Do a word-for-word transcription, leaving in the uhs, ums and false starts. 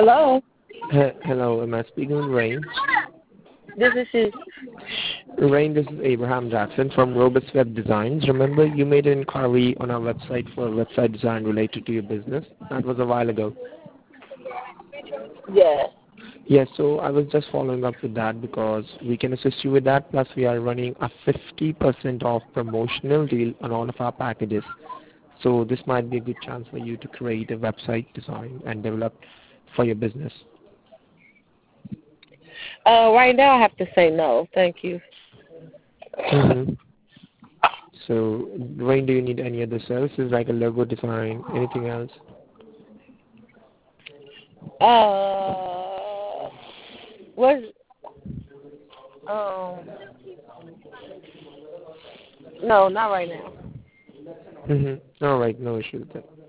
Hello. He- Hello, am I speaking with Rain? This is she. Rain, this is Abraham Jackson from Robust Web Designs. Remember, you made an inquiry on our website for a website design related to your business. That was a while ago. Yes. Yes, so I was just following up with that because we can assist you with that. Plus, we are running a fifty percent off promotional deal on all of our packages. So this might be a good chance for you to create a website design and develop for your business. Uh, right now, I have to say no. Thank you. Mm-hmm. So, Rain, do you need any other services like a logo design, anything else? Uh, what's um? No, not right now. Mm-hmm. All right, no issue with that.